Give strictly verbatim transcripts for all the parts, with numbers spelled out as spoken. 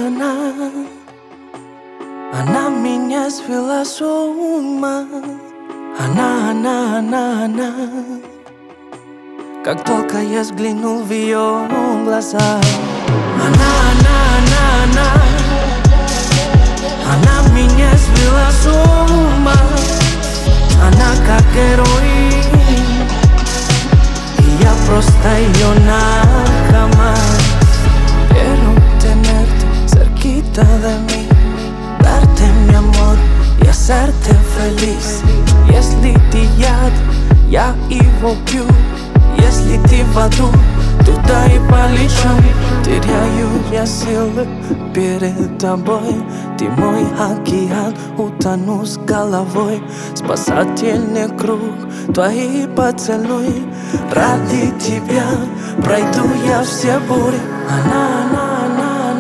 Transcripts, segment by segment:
она, она меня свела с ума. Она, она, она, она. Как только я взглянул в ее глаза. Она, она, она, она. Она меня свела с ума. Она как героин, y я просто ее narcoman. Quiero tenerte cerquita de mí, darte mi amor y hacerte feliz. Если ты яд, я его пью. Если ты в аду, туда и полечу. Теряю я силы перед тобой. Ты мой океан, утону с головой. Спасательный круг, твои поцелуи. Ради тебя пройду я все бури. Она, она, она,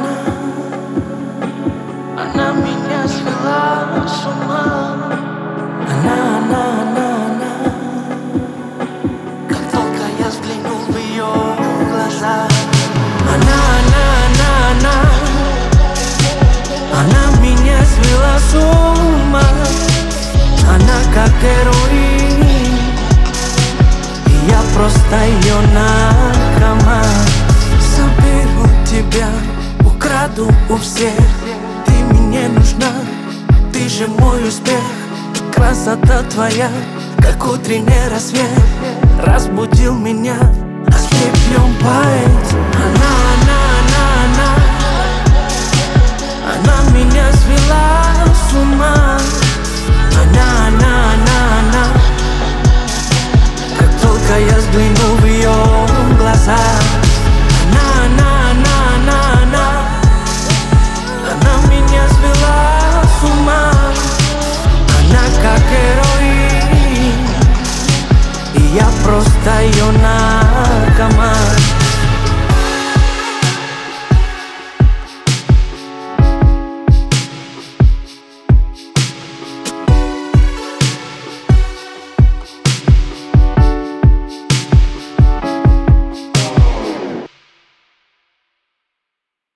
она. Она меня свела с ума. Она, она, она, она. Как только я взглянул в ее глаза. Она, она, она, она. Она меня свела с ума. Она как героин, и я просто ее наркоман. Заберу тебя, украду у всех. Ты мне нужна, ты же мой успех. Красота твоя, как утренний рассвет, разбудил меня, ослеплен поэт. Она, она,